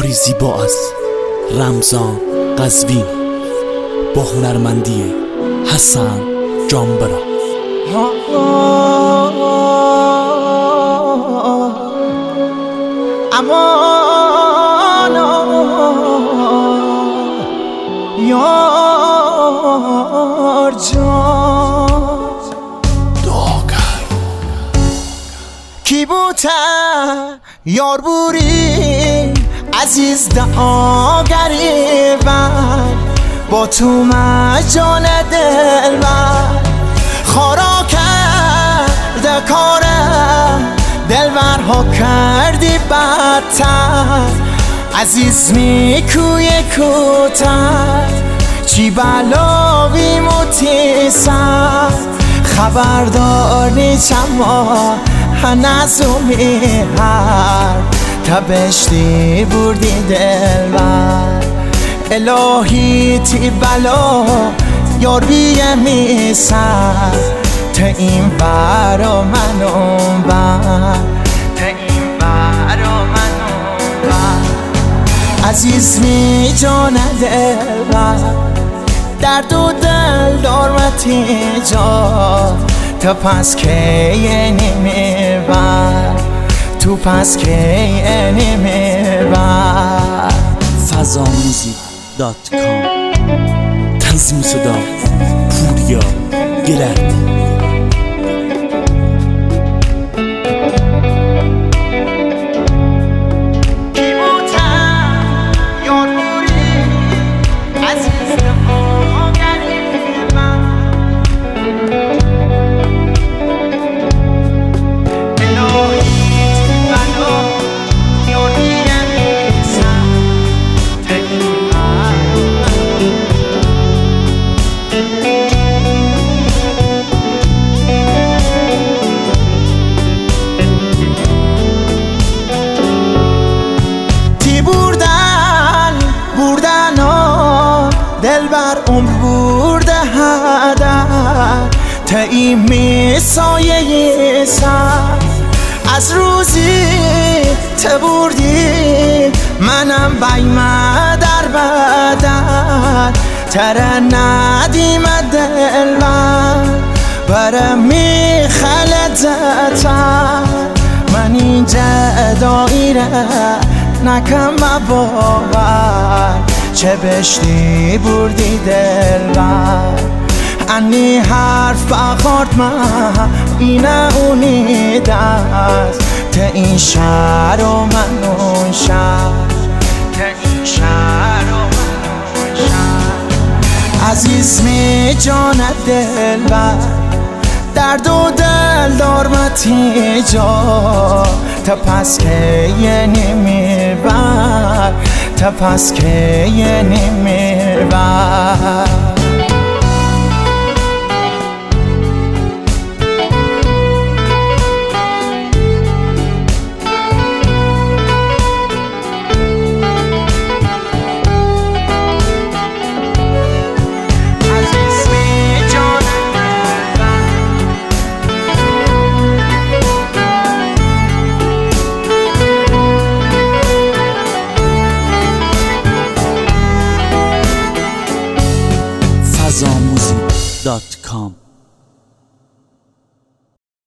کاری زیبا از رمضان قزوین با هنرمندی حسن جانبرا. امان یار جان کی بوده یار بوری عزیز دا گریبن با تو مجان دل من خارا کرده کارم دلبرها کردی بدتر عزیز میکوی کوتر چی بلاوی متیسر خبردار نیچم ما هنزومی هر تبشتی بردی دلبر الهی تی بلا یار بیه میسر تا این برا من اون بر تا این برا من اون بر عزیز می جان دلبر درد و دل دارمتی جا تا پس که نمیبر تو پس که نمیبر. fazamuzik.com تنظیم صدا پوریا گلردی. دلبر عمر برده هدر تا این میسایه سر از روزی ته بردی منم بیمه در بدر تره ندیم دلبر برم میخلد زتر من این جدایی نکم باور چه بشتی بردی دلبر انی حرف بخورد من اینه اونی دست تا این شهر و من اون شهر تا این شهر و من اون شهر عزیز می جان دلبر درد و دل دارمتی جا تا پس که یه نمیبر تا پس که یه نمیبر.